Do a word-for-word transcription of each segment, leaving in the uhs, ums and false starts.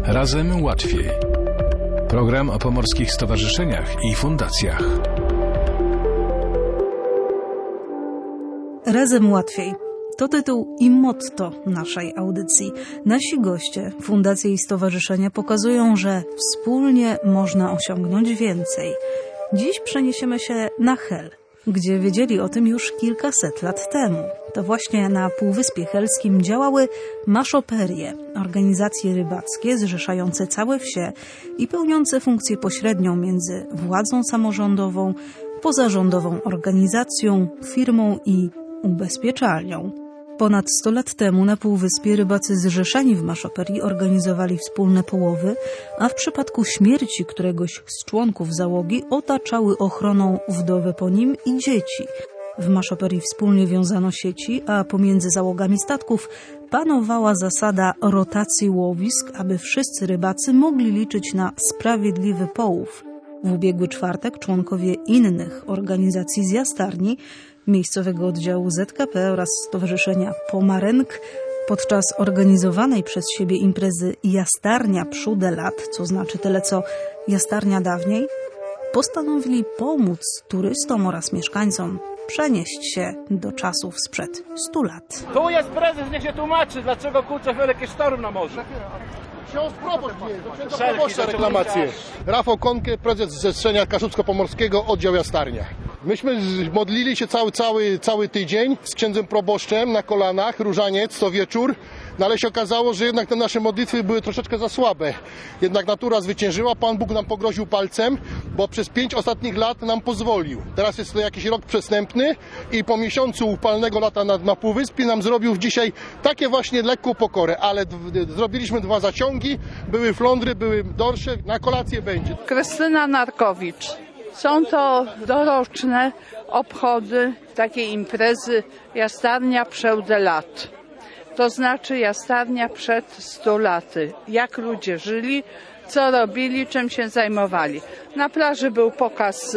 Razem łatwiej. Program o pomorskich stowarzyszeniach i fundacjach. Razem łatwiej. To tytuł i motto naszej audycji. Nasi goście, fundacje i stowarzyszenia pokazują, że wspólnie można osiągnąć więcej. Dziś przeniesiemy się na Hel, gdzie wiedzieli o tym już kilkaset lat temu. To właśnie na Półwyspie Helskim działały maszoperie, organizacje rybackie zrzeszające całe wsie i pełniące funkcję pośrednią między władzą samorządową, pozarządową organizacją, firmą i ubezpieczalnią. Ponad sto lat temu na Półwyspie rybacy zrzeszeni w maszoperii organizowali wspólne połowy, a w przypadku śmierci któregoś z członków załogi otaczały ochroną wdowę po nim i dzieci. W maszoperii wspólnie wiązano sieci, a pomiędzy załogami statków panowała zasada rotacji łowisk, aby wszyscy rybacy mogli liczyć na sprawiedliwy połów. W ubiegły czwartek członkowie innych organizacji z Jastarni, miejscowego oddziału Z K P oraz Stowarzyszenia Pomarenk podczas organizowanej przez siebie imprezy Jastarnia Przód lat, co znaczy tyle co Jastarnia dawniej, postanowili pomóc turystom oraz mieszkańcom przenieść się do czasów sprzed stu lat. Tu jest prezes, niech się tłumaczy, dlaczego kurczę wielki sztorm na morzu. Ksiądz proboszcz jest, do proboszcza reklamacje. Rafał Konkę, prezes Zrzeszenia Kaszubsko-Pomorskiego, oddział Jastarnia. Myśmy modlili się cały, cały, cały tydzień z księdzem proboszczem na kolanach, różaniec co wieczór, no ale się okazało, że jednak te nasze modlitwy były troszeczkę za słabe. Jednak natura zwyciężyła, Pan Bóg nam pogroził palcem, bo przez pięć ostatnich lat nam pozwolił. Teraz jest to jakiś rok przestępny i po miesiącu upalnego lata na, na Półwyspie nam zrobił dzisiaj takie właśnie lekką pokorę, ale d- d- zrobiliśmy dwa zaciągi, były flądry, były dorsze, na kolację będzie. Krystyna Narkowicz. Są to doroczne obchody takiej imprezy Jastarnia Przód lat. To znaczy Jastarnia przed stu laty. Jak ludzie żyli, co robili, czym się zajmowali. Na plaży był pokaz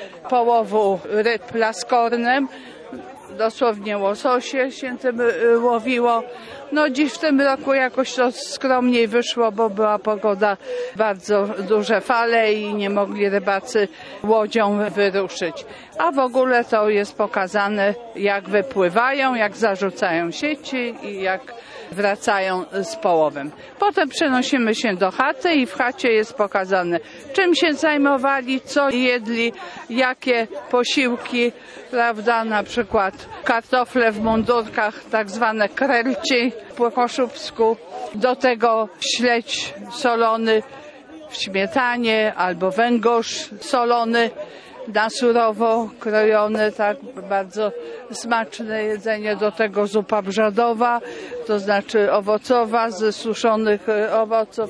połowu ryb laskornem. Dosłownie łososie się tym łowiło. No dziś w tym roku jakoś to skromniej wyszło, bo była pogoda, bardzo duże fale i nie mogli rybacy łodzią wyruszyć. A w ogóle to jest pokazane, jak wypływają, jak zarzucają sieci i jak wracają z połowem. Potem przenosimy się do chaty i w chacie jest pokazane, czym się zajmowali, co jedli, jakie posiłki, prawda, na przykład kartofle w mundurkach, tak zwane krelci po koszubsku, do tego śledź solony w śmietanie albo węgorz solony na surowo krojone, tak bardzo smaczne jedzenie, do tego zupa brzodowa, to znaczy owocowa ze suszonych owoców.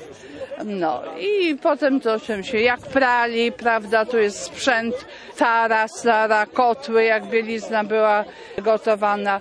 No i potem to czym się, jak prali, prawda, tu jest sprzęt, tara, stara, kotły, jak bielizna była gotowana.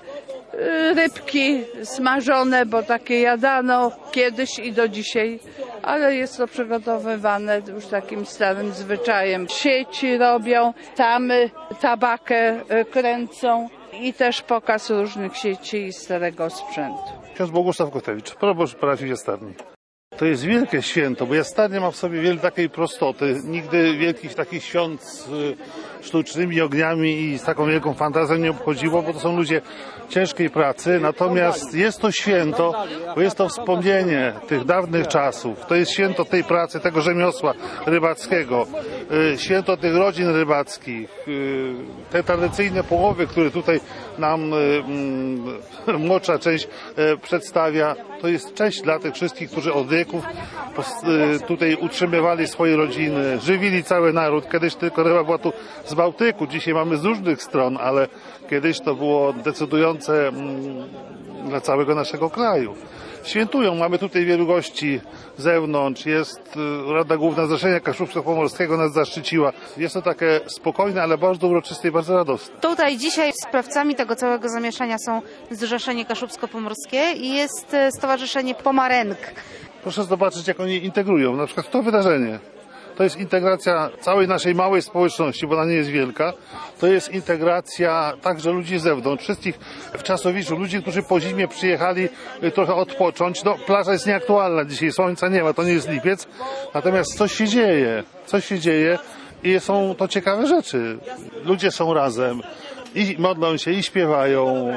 Rybki smażone, bo takie jadano kiedyś i do dzisiaj, ale jest to przygotowywane już takim starym zwyczajem. Sieci robią, tamy, tabakę kręcą i też pokaz różnych sieci i starego sprzętu. Ksiądz Bogusław Kotewicz, proboszcz parafii Jastarni. To jest wielkie święto, bo Jastarnia ma w sobie wiele takiej prostoty. Nigdy wielkich takich świąt z sztucznymi ogniami i z taką wielką fantazją nie obchodziło, bo to są ludzie ciężkiej pracy. Natomiast jest to święto, bo jest to wspomnienie tych dawnych czasów. To jest święto tej pracy, tego rzemiosła rybackiego. Święto tych rodzin rybackich. Te tradycyjne połowy, które tutaj nam młodsza część przedstawia, to jest cześć dla tych wszystkich, którzy od wieków tutaj utrzymywali swoje rodziny, żywili cały naród. Kiedyś tylko ryba była tu z Bałtyku, dzisiaj mamy z różnych stron, ale kiedyś to było decydujące dla całego naszego kraju. Świętują, mamy tutaj wielu gości z zewnątrz, jest Rada Główna Zrzeszenia Kaszubsko-Pomorskiego nas zaszczyciła. Jest to takie spokojne, ale bardzo uroczyste i bardzo radosne. Tutaj dzisiaj sprawcami tego całego zamieszania są Zrzeszenie Kaszubsko-Pomorskie i jest Stowarzyszenie Pomarenk. Proszę zobaczyć, jak oni integrują, na przykład w to wydarzenie. To jest integracja całej naszej małej społeczności, bo ona nie jest wielka. To jest integracja także ludzi z zewnątrz, wszystkich w Czasowiczu, ludzi, którzy po zimie przyjechali trochę odpocząć. No, plaża jest nieaktualna dzisiaj, słońca nie ma, to nie jest lipiec. Natomiast coś się dzieje, coś się dzieje i są to ciekawe rzeczy. Ludzie są razem i modlą się, i śpiewają,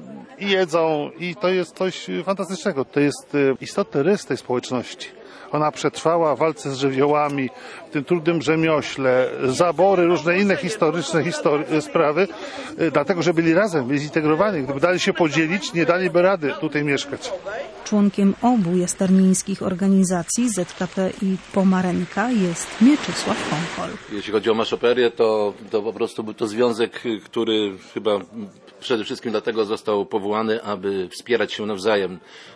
i jedzą i to jest coś fantastycznego. To jest istotny rys tej społeczności. Ona przetrwała w walce z żywiołami, w tym trudnym rzemiośle, zabory, różne inne historyczne histori- sprawy, dlatego, że byli razem, byli zintegrowani. Gdyby dali się podzielić, nie daliby rady tutaj mieszkać. Członkiem obu jastarmińskich organizacji Z K P i Pomarenka jest Mieczysław Konkol. Jeśli chodzi o maszoperię, to, to po prostu był to związek, który chyba przede wszystkim dlatego został powołany, aby wspierać się nawzajem.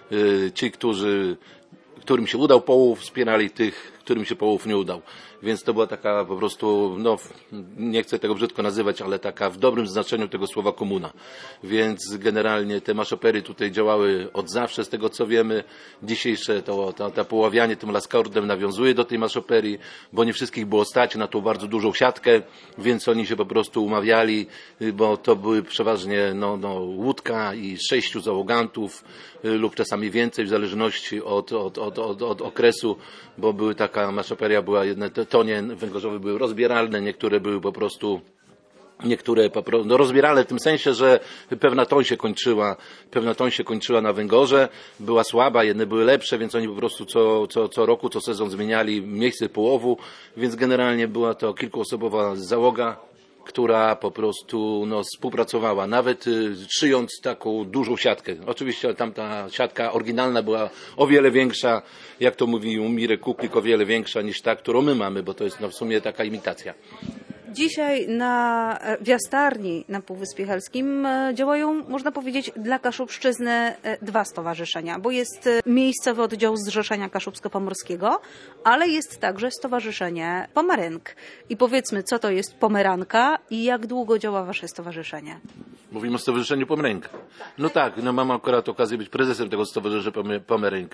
Ci, którzy którym się udał połów, wspierali tych, którym się połów nie udał. Więc to była taka po prostu, no nie chcę tego brzydko nazywać, ale taka w dobrym znaczeniu tego słowa komuna. Więc generalnie te maszopery tutaj działały od zawsze, z tego co wiemy. Dzisiejsze to, to, to poławianie tym laskordem nawiązuje do tej maszoperii, bo nie wszystkich było stać na tą bardzo dużą siatkę, więc oni się po prostu umawiali, bo to były przeważnie no, no, łódka i sześciu załogantów lub czasami więcej w zależności od, od, od, od, od okresu, bo były taka maszoperia, była jedne tonie węgorzowe były rozbieralne, niektóre były po prostu niektóre po prostu no rozbierane w tym sensie, że pewna toń się kończyła, pewna toń się kończyła na węgorze, była słaba, jedne były lepsze, więc oni po prostu co, co, co roku, co sezon zmieniali miejsce połowu, więc generalnie była to kilkuosobowa załoga, która po prostu no, współpracowała, nawet y, szyjąc taką dużą siatkę. Oczywiście tamta siatka oryginalna była o wiele większa, jak to mówił Mirek Kuklik, o wiele większa niż ta, którą my mamy, bo to jest no, w sumie taka imitacja. Dzisiaj na, w Jastarni na Półwyspie Helskim działają, można powiedzieć, dla Kaszubszczyzny dwa stowarzyszenia, bo jest miejscowy oddział Zrzeszenia Kaszubsko-Pomorskiego, ale jest także Stowarzyszenie Pomerenk. I powiedzmy, co to jest Pomeranka i jak długo działa wasze stowarzyszenie? Mówimy o Stowarzyszeniu Pomerenk. No tak, no mam akurat okazję być prezesem tego Stowarzyszenia Pomerenk.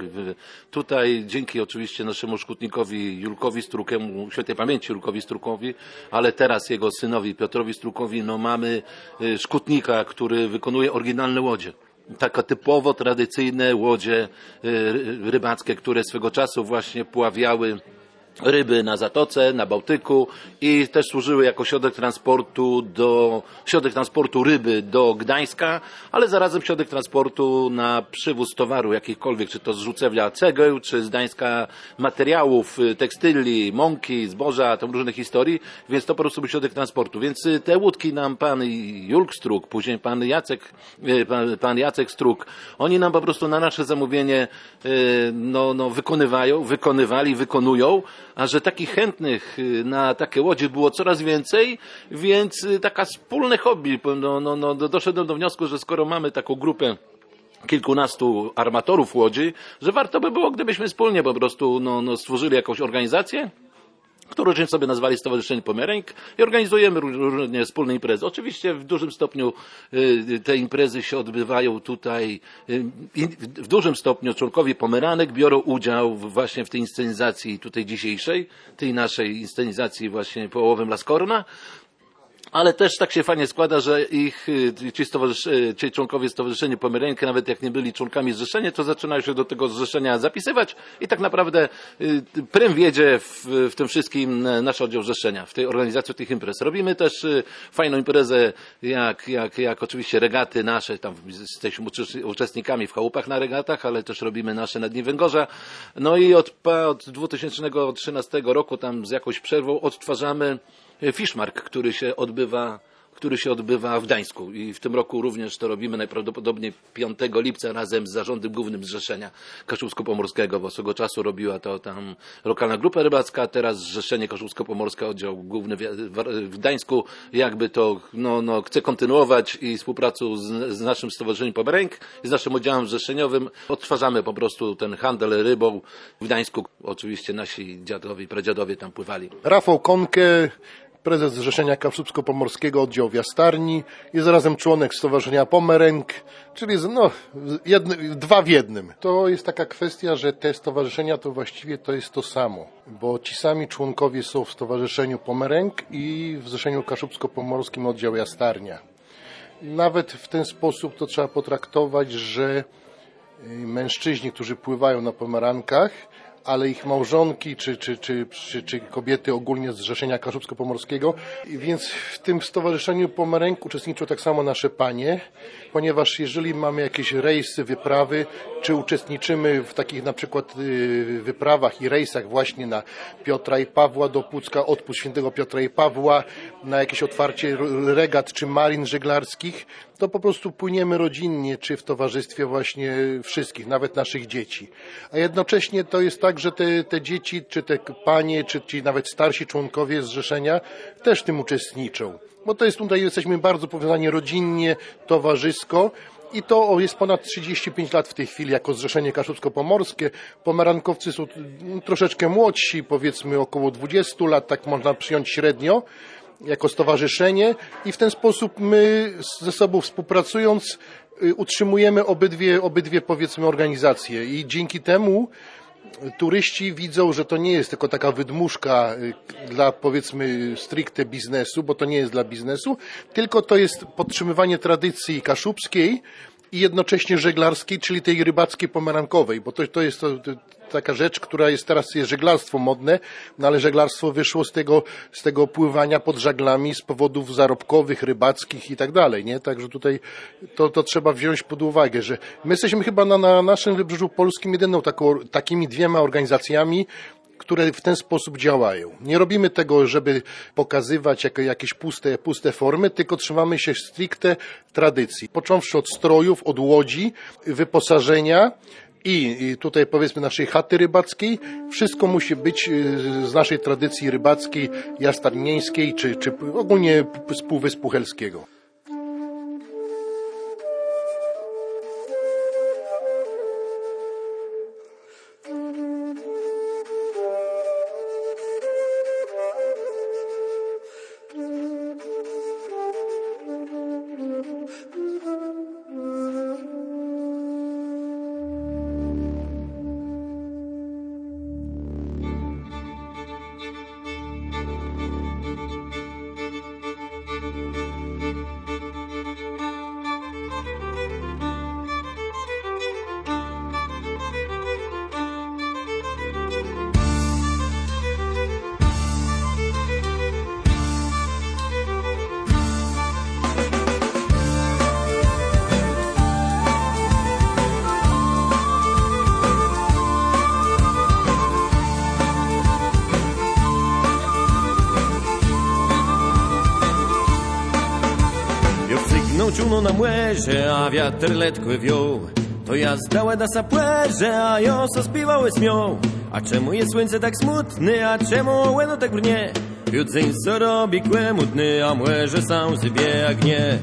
Tutaj dzięki oczywiście naszemu szkutnikowi Julkowi Strukemu, świętej pamięci Julkowi Strukowi, ale teraz jego synowi Piotrowi Strukowi, no mamy szkutnika, który wykonuje oryginalne łodzie. Taka typowo tradycyjne łodzie rybackie, które swego czasu właśnie pławiały ryby na Zatoce, na Bałtyku i też służyły jako środek transportu do, środek transportu ryby do Gdańska, ale zarazem środek transportu na przywóz towaru jakichkolwiek, czy to z Rzucewia cegieł, czy z Gdańska materiałów, tekstyli, mąki, zboża, tam różnych historii, więc to po prostu był środek transportu. Więc te łódki nam pan Julk Struk, później pan Jacek, pan, pan Jacek Struk, oni nam po prostu na nasze zamówienie no, no, wykonywają, wykonywali, wykonują, a że takich chętnych na takie łodzie było coraz więcej, więc taka wspólne hobby, no, no, no, doszedłem do wniosku, że skoro mamy taką grupę kilkunastu armatorów łodzi, że warto by było, gdybyśmy wspólnie po prostu no, no, stworzyli jakąś organizację, którą sobie nazwali Stowarzyszenie Pomerenk i organizujemy różne wspólne imprezy. Oczywiście w dużym stopniu te imprezy się odbywają tutaj, w dużym stopniu członkowie Pomeranek biorą udział właśnie w tej inscenizacji tutaj dzisiejszej, tej naszej inscenizacji właśnie połowem Laskorna. Ale też tak się fajnie składa, że ich ci, ci członkowie Stowarzyszenia Pomerenka, nawet jak nie byli członkami zrzeszenia, to zaczynają się do tego zrzeszenia zapisywać i tak naprawdę prym wiedzie w, w tym wszystkim nasz oddział zrzeszenia, w tej organizacji tych imprez. Robimy też fajną imprezę, jak, jak, jak oczywiście regaty nasze, tam jesteśmy uczestnikami w chałupach na regatach, ale też robimy nasze na Dni Węgorza. No i od, od dwa tysiące trzynastego roku tam z jakąś przerwą odtwarzamy Fishmark, który się odbywa, który się odbywa w Gdańsku i w tym roku również to robimy najprawdopodobniej piątego lipca razem z Zarządem Głównym Zrzeszenia Kaszubsko-Pomorskiego, bo swego czasu robiła to tam lokalna grupa rybacka, teraz Zrzeszenie Kaszubsko-Pomorskie, oddział główny w Gdańsku, jakby to no, no, chce kontynuować i współpracę z, z naszym Stowarzyszeniem Pomerenk i z naszym oddziałem zrzeszeniowym odtwarzamy po prostu ten handel rybą w Gdańsku. Oczywiście nasi dziadowie i pradziadowie tam pływali. Rafał Konke, prezes Zrzeszenia Kaszubsko-Pomorskiego Oddział w Jastarni, jest zarazem członek Stowarzyszenia Pomeręk, czyli no, jedny, dwa w jednym. To jest taka kwestia, że te stowarzyszenia to właściwie to jest to samo, bo ci sami członkowie są w Stowarzyszeniu Pomeręk i w Zrzeszeniu Kaszubsko-Pomorskim Oddział Jastarnia. Nawet w ten sposób to trzeba potraktować, że mężczyźni, którzy pływają na pomerankach, ale ich małżonki czy, czy, czy, czy, czy kobiety ogólnie z Zrzeszenia Kaszubsko-Pomorskiego. Więc w tym Stowarzyszeniu Pomeręk uczestniczą tak samo nasze panie, ponieważ jeżeli mamy jakieś rejsy, wyprawy, czy uczestniczymy w takich na przykład wyprawach i rejsach właśnie na Piotra i Pawła do Pucka, odpust Świętego Piotra i Pawła, na jakieś otwarcie regat czy marin żeglarskich, to po prostu płyniemy rodzinnie, czy w towarzystwie właśnie wszystkich, nawet naszych dzieci. A jednocześnie to jest tak, że te, te dzieci, czy te panie, czy ci nawet starsi członkowie zrzeszenia też w tym uczestniczą. Bo to jest tutaj, jesteśmy bardzo powiązani rodzinnie, towarzysko. I to jest ponad trzydzieści pięć lat w tej chwili jako Zrzeszenie Kaszubsko-Pomorskie. Pomerankowcy są troszeczkę młodsi, powiedzmy około dwudziestu lat, tak można przyjąć średnio, jako stowarzyszenie i w ten sposób my ze sobą współpracując utrzymujemy obydwie, obydwie powiedzmy organizacje i dzięki temu turyści widzą, że to nie jest tylko taka wydmuszka dla powiedzmy stricte biznesu, bo to nie jest dla biznesu, tylko to jest podtrzymywanie tradycji kaszubskiej i jednocześnie żeglarskiej, czyli tej rybackiej pomerankowej, bo to, to jest to, to, taka rzecz, która jest teraz, jest żeglarstwo modne, no ale żeglarstwo wyszło z tego, z tego pływania pod żaglami z powodów zarobkowych, rybackich i tak dalej, nie? Także tutaj to, to trzeba wziąć pod uwagę, że my jesteśmy chyba na, na naszym Wybrzeżu Polskim jedyną taką, takimi dwiema organizacjami, które w ten sposób działają. Nie robimy tego, żeby pokazywać jako jakieś puste, puste formy, tylko trzymamy się stricte tradycji. Począwszy od strojów, od łodzi, wyposażenia i tutaj powiedzmy naszej chaty rybackiej, wszystko musi być z naszej tradycji rybackiej, jastarnieńskiej, czy, czy ogólnie z Półwyspu Helskiego. Ciuno na młeże, a wiatr letkły wiał. To ja zdała da sapłerze, a ją so spiwały śmią. A czemu jest słońce tak smutny, a czemu łeno tak brnie? Judzeń co robi kłemutny, a młeże sam zbie jak nie.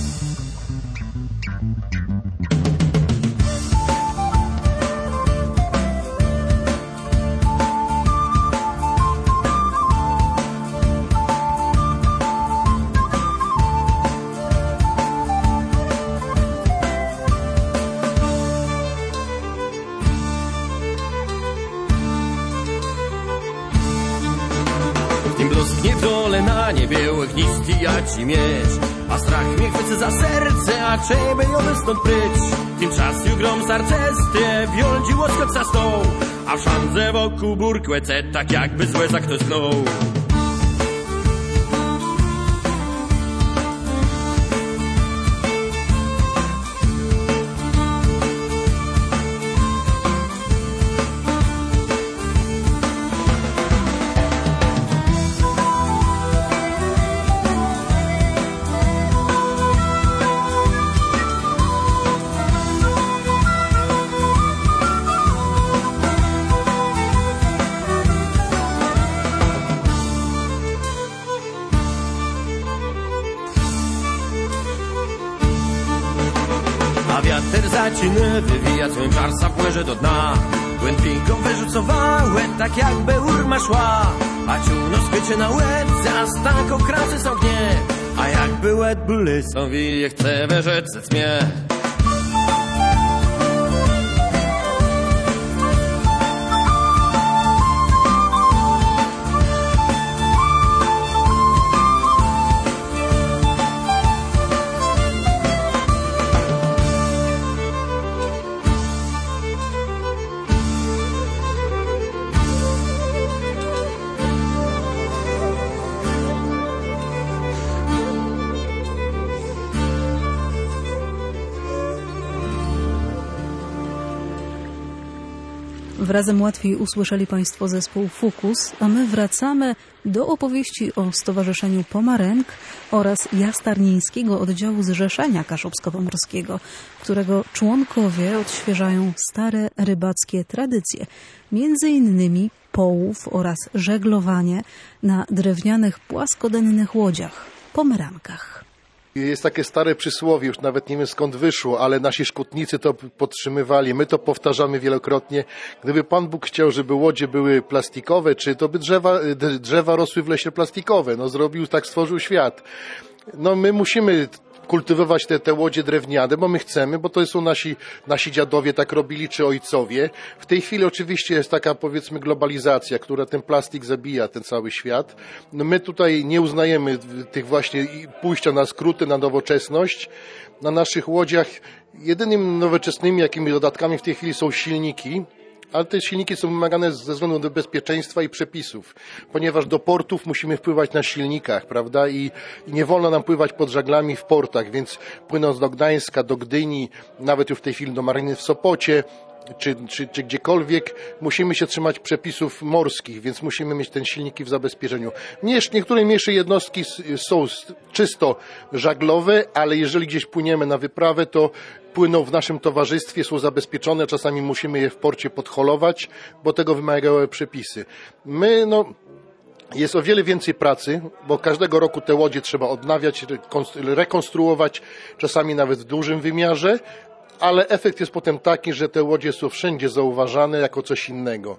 Blusknie w dole na niebie ognisty jaci miecz, a strach mnie chwycy za serce, a czej by ją stąd pryć. Tymczasem grom sarcesty wiolci łoskot za stoł, a w szandze wokół burkłece tak jakby złe za ktoś znął. A wiatr zaciny wywija swym czarsa płeże do dna. Błędnikom wyrzucowały, tak jakby urma szła. A ciuno skrycie na łebce, a stanko krasy są gnie. A jakby łeb były są wije, chce wyrzec mnie. Wrazem łatwiej usłyszeli Państwo zespół Fukus, a my wracamy do opowieści o Stowarzyszeniu Pomaręk oraz Jastarnieńskiego Oddziału Zrzeszenia Kaszubsko-Pomorskiego, którego członkowie odświeżają stare rybackie tradycje, między innymi połów oraz żeglowanie na drewnianych płaskodennych łodziach, pomerankach. Jest takie stare przysłowie, już nawet nie wiem skąd wyszło, ale nasi szkutnicy to podtrzymywali. My to powtarzamy wielokrotnie. Gdyby Pan Bóg chciał, żeby łodzie były plastikowe, czy to by drzewa, drzewa rosły w lesie plastikowe. No zrobił, tak stworzył świat. No my musimy kultywować te, te łodzie drewniane, bo my chcemy, bo to są nasi, nasi dziadowie tak robili, czy ojcowie. W tej chwili oczywiście jest taka, powiedzmy, globalizacja, która ten plastik zabija, ten cały świat. No my tutaj nie uznajemy tych właśnie pójścia na skróty, na nowoczesność. Na naszych łodziach jedynymi nowoczesnymi jakimi dodatkami w tej chwili są silniki, ale te silniki są wymagane ze względu na bezpieczeństwa i przepisów, ponieważ do portów musimy wpływać na silnikach, prawda, i, i nie wolno nam pływać pod żaglami w portach, więc płynąc do Gdańska, do Gdyni, nawet już w tej chwili do Maryny w Sopocie, Czy, czy, czy gdziekolwiek, musimy się trzymać przepisów morskich, więc musimy mieć te silniki w zabezpieczeniu. Niektóre mniejsze jednostki są czysto żaglowe, ale jeżeli gdzieś płyniemy na wyprawę, to płyną w naszym towarzystwie, są zabezpieczone, czasami musimy je w porcie podholować, bo tego wymagają przepisy. My, no... Jest o wiele więcej pracy, bo każdego roku te łodzie trzeba odnawiać, rekonstruować, czasami nawet w dużym wymiarze, ale efekt jest potem taki, że te łodzie są wszędzie zauważane jako coś innego.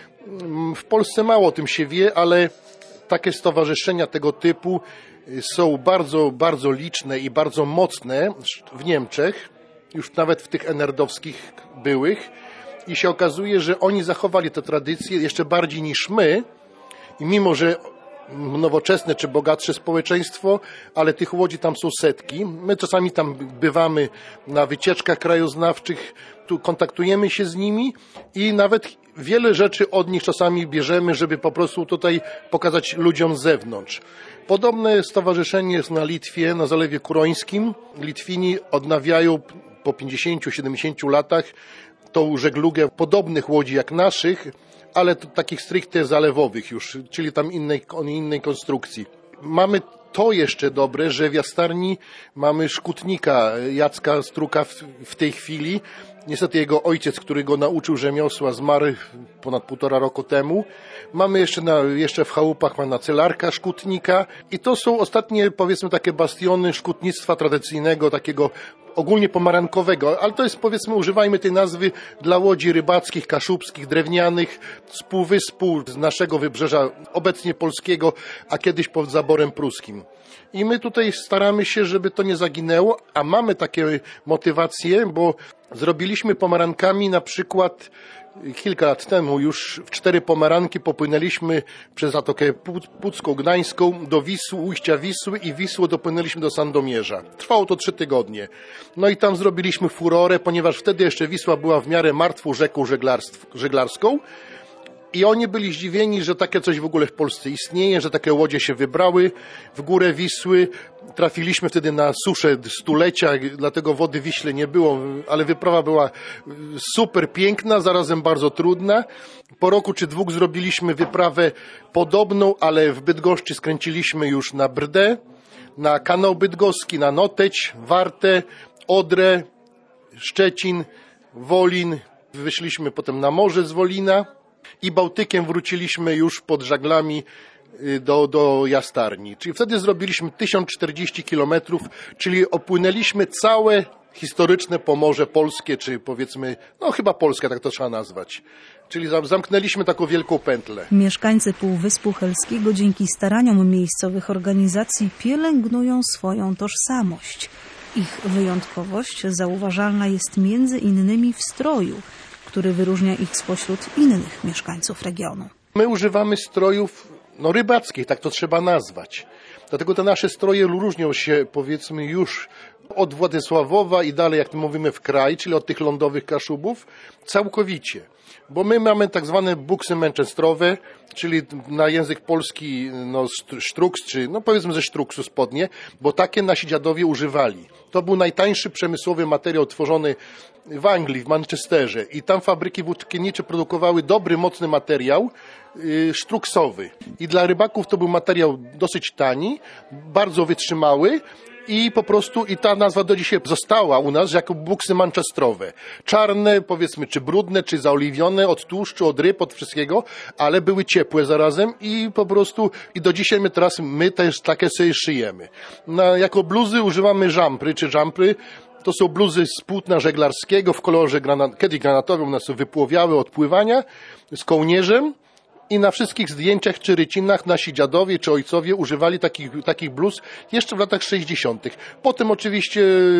W Polsce mało o tym się wie, ale takie stowarzyszenia tego typu są bardzo, bardzo liczne i bardzo mocne w Niemczech, już nawet w tych enerdowskich byłych, i się okazuje, że oni zachowali te tradycje jeszcze bardziej niż my, i mimo, że nowoczesne czy bogatsze społeczeństwo, ale tych łodzi tam są setki. My czasami tam bywamy na wycieczkach krajoznawczych, tu kontaktujemy się z nimi i nawet wiele rzeczy od nich czasami bierzemy, żeby po prostu tutaj pokazać ludziom z zewnątrz. Podobne stowarzyszenie jest na Litwie, na Zalewie Kurońskim. Litwini odnawiają po pięćdziesięciu siedemdziesięciu latach tą żeglugę podobnych łodzi jak naszych, ale to takich stricte zalewowych już, czyli tam innej, innej konstrukcji. Mamy to jeszcze dobre, że w Jastarni mamy szkutnika Jacka Struka w, w tej chwili. Niestety jego ojciec, który go nauczył rzemiosła, zmarł ponad półtora roku temu. Mamy jeszcze, na, jeszcze w chałupach pana celarka szkutnika i to są ostatnie, powiedzmy, takie bastiony szkutnictwa tradycyjnego, takiego ogólnie pomarankowego, ale to jest, powiedzmy, używajmy tej nazwy dla łodzi rybackich, kaszubskich, drewnianych, z półwyspu, z naszego wybrzeża obecnie polskiego, a kiedyś pod zaborem pruskim. I my tutaj staramy się, żeby to nie zaginęło, a mamy takie motywacje, bo zrobiliśmy pomarankami na przykład kilka lat temu już w cztery pomaranki popłynęliśmy przez Zatokę Pucką, Gdańską do Wisły, ujścia Wisły i Wisłą dopłynęliśmy do Sandomierza. Trwało to trzy tygodnie. No i tam zrobiliśmy furorę, ponieważ wtedy jeszcze Wisła była w miarę martwą rzeką żeglarską. I oni byli zdziwieni, że takie coś w ogóle w Polsce istnieje, że takie łodzie się wybrały w górę Wisły. Trafiliśmy wtedy na suszę stulecia, dlatego wody w Wiśle nie było, ale wyprawa była super piękna, zarazem bardzo trudna. Po roku czy dwóch zrobiliśmy wyprawę podobną, ale w Bydgoszczy skręciliśmy już na Brdę, na kanał bydgoski, na Noteć, Wartę, Odrę, Szczecin, Wolin. Wyszliśmy potem na morze z Wolina. I Bałtykiem wróciliśmy już pod żaglami do, do Jastarni. Czyli wtedy zrobiliśmy tysiąc czterdzieści kilometrów, czyli opłynęliśmy całe historyczne Pomorze polskie, czy powiedzmy, no chyba polskie, tak to trzeba nazwać. Czyli zamknęliśmy taką wielką pętlę. Mieszkańcy Półwyspu Helskiego dzięki staraniom miejscowych organizacji pielęgnują swoją tożsamość. Ich wyjątkowość zauważalna jest między innymi w stroju, który wyróżnia ich spośród innych mieszkańców regionu. My używamy strojów no, rybackich, tak to trzeba nazwać. Dlatego te nasze stroje różnią się, powiedzmy, już od Władysławowa i dalej, jak mówimy, w kraj, czyli od tych lądowych Kaszubów, całkowicie. Bo my mamy tak zwane buksy manchesterowe, czyli na język polski no, sztruks, czy no powiedzmy ze sztruksu spodnie, bo takie nasi dziadowie używali. To był najtańszy przemysłowy materiał tworzony w Anglii, w Manchesterze i tam fabryki włókiennicze produkowały dobry, mocny materiał yy, sztruksowy. I dla rybaków to był materiał dosyć tani, bardzo wytrzymały, i po prostu i ta nazwa do dzisiaj została u nas jako buksy manchesterowe. Czarne, powiedzmy, czy brudne, czy zaoliwione od tłuszczu, od ryb, od wszystkiego, ale były ciepłe zarazem i po prostu i do dzisiaj my teraz my też takie sobie szyjemy. Na, jako bluzy używamy żampry, czy żampry. To są bluzy z płótna żeglarskiego w kolorze granat, kiedyś granatowym, one są wypłowiały od pływania z kołnierzem. I na wszystkich zdjęciach czy rycinach nasi dziadowie czy ojcowie używali takich, takich bluz jeszcze w latach sześćdziesiątych. Potem oczywiście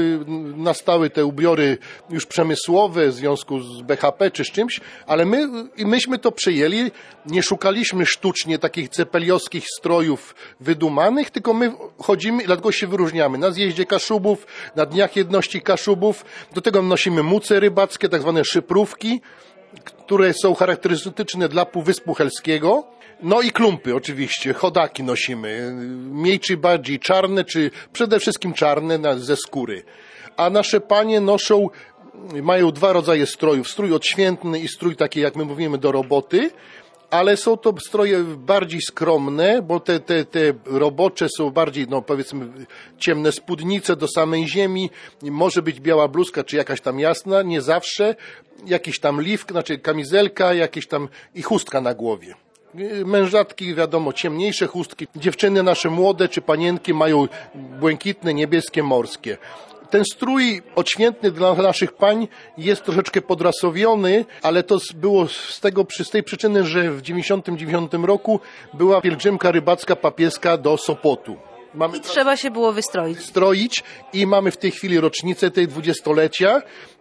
nastały te ubiory już przemysłowe w związku z B H P czy z czymś, ale my, myśmy to przyjęli, nie szukaliśmy sztucznie takich cepeliowskich strojów wydumanych, tylko my chodzimy i dlatego się wyróżniamy. Na zjeździe Kaszubów, na Dniach Jedności Kaszubów, do tego nosimy muce rybackie, tak zwane szyprówki, które są charakterystyczne dla Półwyspu Helskiego. No i klumpy oczywiście, chodaki nosimy, mniej czy bardziej czarne, czy przede wszystkim czarne ze skóry. A nasze panie noszą, mają dwa rodzaje strojów, strój odświętny i strój taki, jak my mówimy, do roboty. Ale są to stroje bardziej skromne, bo te, te, te robocze są bardziej, no powiedzmy, ciemne spódnice do samej ziemi. Może być biała bluzka, czy jakaś tam jasna, nie zawsze. Jakiś tam liwk, znaczy kamizelka, jakieś tam i chustka na głowie. Mężatki, wiadomo, ciemniejsze chustki. Dziewczyny nasze młode czy panienki mają błękitne, niebieskie, morskie. Ten strój odświętny dla naszych pań jest troszeczkę podrasowiony, ale to było z, tego, z tej przyczyny, że w dziewięćdziesiątym dziewiątym roku była pielgrzymka rybacka papieska do Sopotu. Mamy I trzeba się było wystroić. Stroić i mamy w tej chwili rocznicę tej dwudziestolecia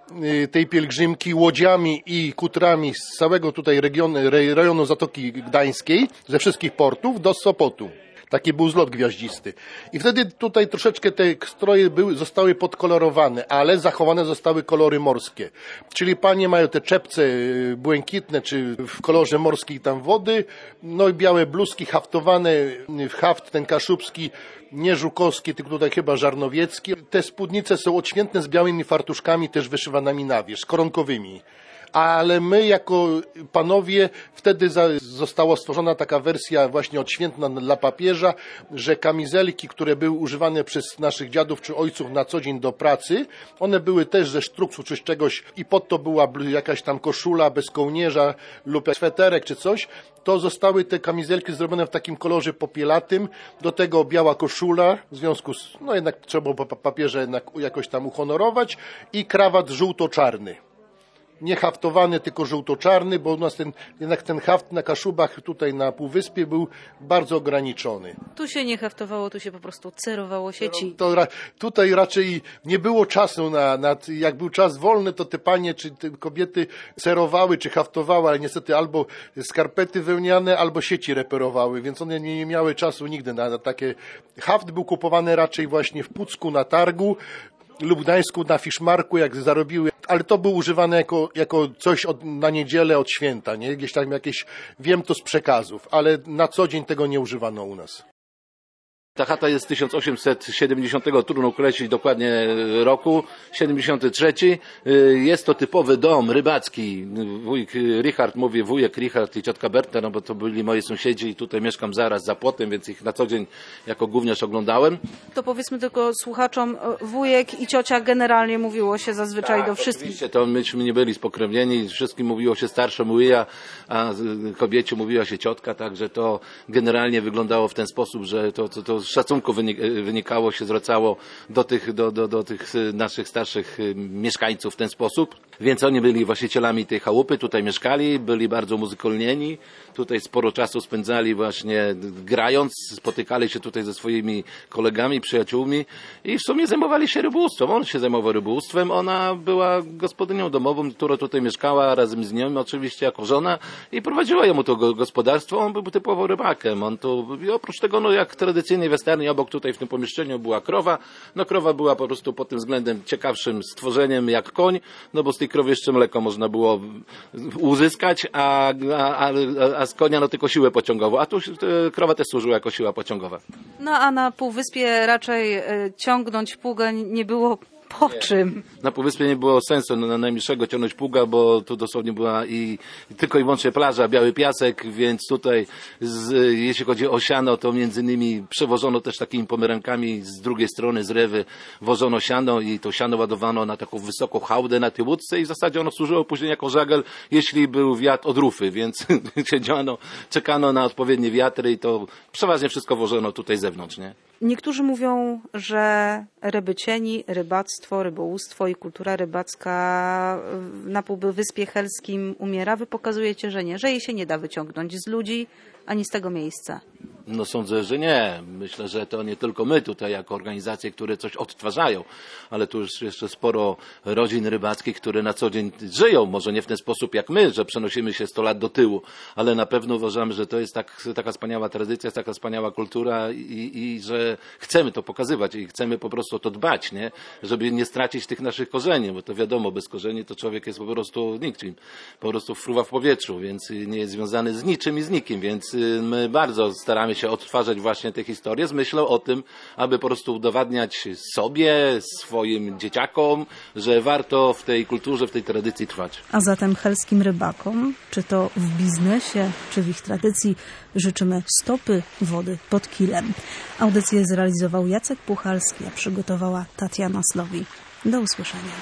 tej pielgrzymki łodziami i kutrami z całego tutaj regionu, rejonu Zatoki Gdańskiej, ze wszystkich portów do Sopotu. Taki był zlot gwiaździsty. I wtedy tutaj troszeczkę te stroje były, zostały podkolorowane, ale zachowane zostały kolory morskie. Czyli panie mają te czepce błękitne, czy w kolorze morskiej tam wody, no i białe bluzki haftowane w haft ten kaszubski, nie żukowski, tylko tutaj chyba żarnowiecki. Te spódnice są odświętne z białymi fartuszkami, też wyszywanymi na wierzch, koronkowymi. Ale my jako panowie, wtedy została stworzona taka wersja właśnie odświętna dla papieża, że kamizelki, które były używane przez naszych dziadów czy ojców na co dzień do pracy, one były też ze sztruksu czy z czegoś i pod to była jakaś tam koszula bez kołnierza lub sweterek czy coś, to zostały te kamizelki zrobione w takim kolorze popielatym, do tego biała koszula, w związku z, no jednak trzeba było papieża jednak jakoś tam uhonorować i krawat żółto-czarny. Nie haftowany, tylko żółto-czarny, bo u nas ten, jednak ten haft na Kaszubach tutaj na Półwyspie był bardzo ograniczony. Tu się nie haftowało, tu się po prostu cerowało sieci. To, to, tutaj raczej nie było czasu na, na, jak był czas wolny, to te panie czy te kobiety cerowały czy haftowały, ale niestety albo skarpety wełniane, albo sieci reperowały, więc one nie, nie miały czasu nigdy na, na takie. Haft był kupowany raczej właśnie w Pucku na targu, lub Gdańsku na Fiszmarku, jak zarobiły, ale to było używane jako, jako coś od, na niedzielę od święta, nie? Gdzieś tam jakieś, wiem to z przekazów, ale na co dzień tego nie używano u nas. Ta chata jest z tysiąc osiemset siedemdziesiątego, trudno określić dokładnie roku, siedemdziesiąty trzeci. Jest to typowy dom rybacki. Wujek Richard, mówię wujek Richard i ciotka Berta, no bo to byli moi sąsiedzi i tutaj mieszkam zaraz za płotem, więc ich na co dzień jako gówniarz oglądałem. To powiedzmy tylko słuchaczom, wujek i ciocia generalnie mówiło się zazwyczaj tak, do wszystkich. Oczywiście, to myśmy nie byli spokrewnieni, wszystkim mówiło się starszemu łyja, a kobiecie mówiła się ciotka, także to generalnie wyglądało w ten sposób, że to, to, to z szacunku wynikało, się zwracało do tych, do, do, do tych naszych starszych mieszkańców w ten sposób. Więc oni byli właścicielami tej chałupy, tutaj mieszkali, byli bardzo muzykolnieni, tutaj sporo czasu spędzali właśnie grając, spotykali się tutaj ze swoimi kolegami, przyjaciółmi i w sumie zajmowali się rybołówstwem. On się zajmował rybołówstwem, ona była gospodynią domową, która tutaj mieszkała razem z nią, oczywiście jako żona, i prowadziła jemu to gospodarstwo. On był typowo rybakiem. On to, i oprócz tego, no jak tradycyjnie w westernie, obok tutaj w tym pomieszczeniu była krowa. No krowa była po prostu pod tym względem ciekawszym stworzeniem jak koń, no bo z tej krowy jeszcze mleko można było uzyskać, a, a, a z konia no tylko siłę pociągową, a tu krowa też służyła jako siła pociągowa. No a na półwyspie raczej ciągnąć pługę nie było po czym? Na półwyspie nie było sensu na najmniejszego ciągnąć pługa, bo tu dosłownie była i, i tylko i wyłącznie plaża, biały piasek, więc tutaj z, jeśli chodzi o siano, to między innymi przewożono też takimi pomerenkami z drugiej strony z Rewy, wożono siano i to siano ładowano na taką wysoką hałdę na tej łódce i w zasadzie ono służyło później jako żagiel, jeśli był wiatr od rufy, więc siedziano, czekano na odpowiednie wiatry i to przeważnie wszystko wożono tutaj z zewnątrz, nie? Niektórzy mówią, że rybycieni, rybactwo, rybołówstwo i kultura rybacka na Półwyspie Helskim umiera. Wy pokazujecie, że nie, że jej się nie da wyciągnąć z ludzi ani z tego miejsca. No sądzę, że nie. Myślę, że to nie tylko my tutaj jako organizacje, które coś odtwarzają, ale tu już jeszcze sporo rodzin rybackich, które na co dzień żyją. Może nie w ten sposób jak my, że przenosimy się sto lat do tyłu, ale na pewno uważamy, że to jest tak, taka wspaniała tradycja, taka wspaniała kultura i, i że chcemy to pokazywać i chcemy po prostu o to dbać, nie? Żeby nie stracić tych naszych korzeni, bo to wiadomo, bez korzeni to człowiek jest po prostu niczym, po prostu fruwa w powietrzu, więc nie jest związany z niczym i z nikim, więc my bardzo staramy się odtwarzać właśnie te historie z myślą o tym, aby po prostu udowadniać sobie, swoim dzieciakom, że warto w tej kulturze, w tej tradycji trwać. A zatem helskim rybakom, czy to w biznesie, czy w ich tradycji, życzymy stopy wody pod kilem. Audycję zrealizował Jacek Puchalski, a przygotowała Tatiana Slowi. Do usłyszenia.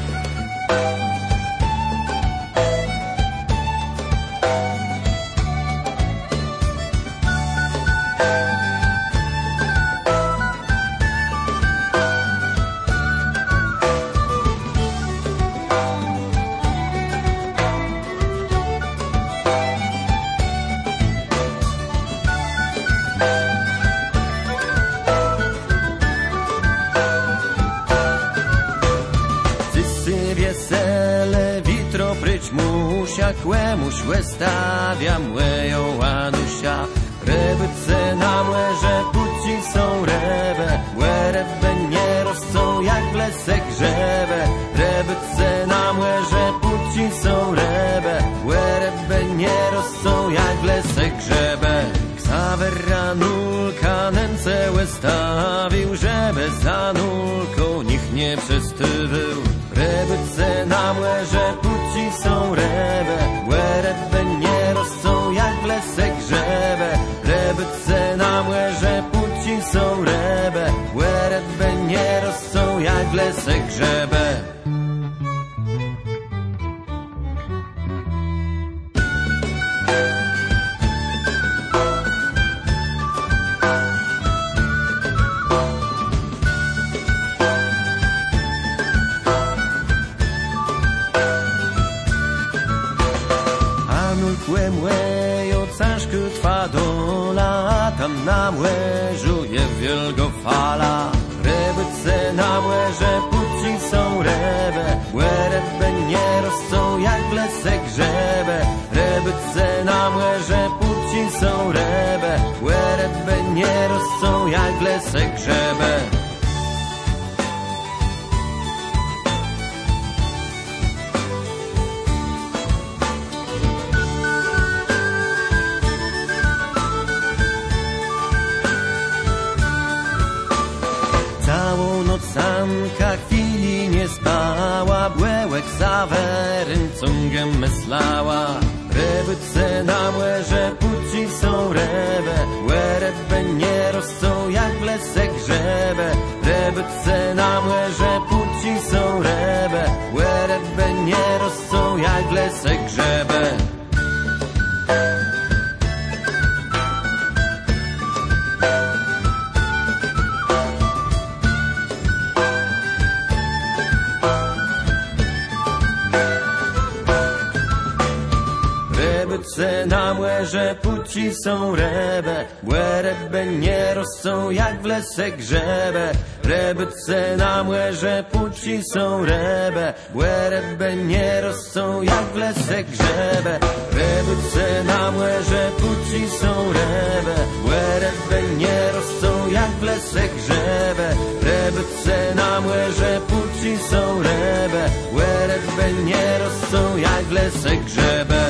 Kłemu szłe stawia młeją Anusia, rybyce na młerze puci są rewe, łerebe nie rosną jak w lesek grzewe, rybyce na młerze puci są rewe, łerebe nie rosną jak w lesek grzewe. Ksawery nulka nęce łestawił, żeby za nulką nikt nie przestywył. Rybyce na młerze puci są rewe, łerebe nie rosną jak w lesek grzewe. Rybyce na młerze puci są rewe, łerebe nie rosną jak w lesek grzewe. Młejo caszku twa dola, tam na młeżu je wielgofala. Rybyce na młeże puci są rewe, łerebe nie rosną jak w lesek grzewe. Rybyce na młeże puci są rewe, łerebe nie rosną jak w lesek grzewe. Sanka chwili nie spała, błełek za werym cungiem myslała. Rybyce na młerze puci są rewe, łerebe nie rosną jak w lesek grzewe. Rybyce na młerze puci są rewe, łerebe nie rosną jak w lesek grzewe. Rebyce na młerze puci są rebe, błe rebe nie rosną jak w lese grzebe. Rebyce na młerze puci są rebe, błe rebe nie rosną jak w lese grzebe. Rebyce na młerze puci są rebe, błe rebe nie rosną jak w lese grzebe. Rebyce na młerze puci są rebe, błe rebe nie rosną jak w lese grzebe.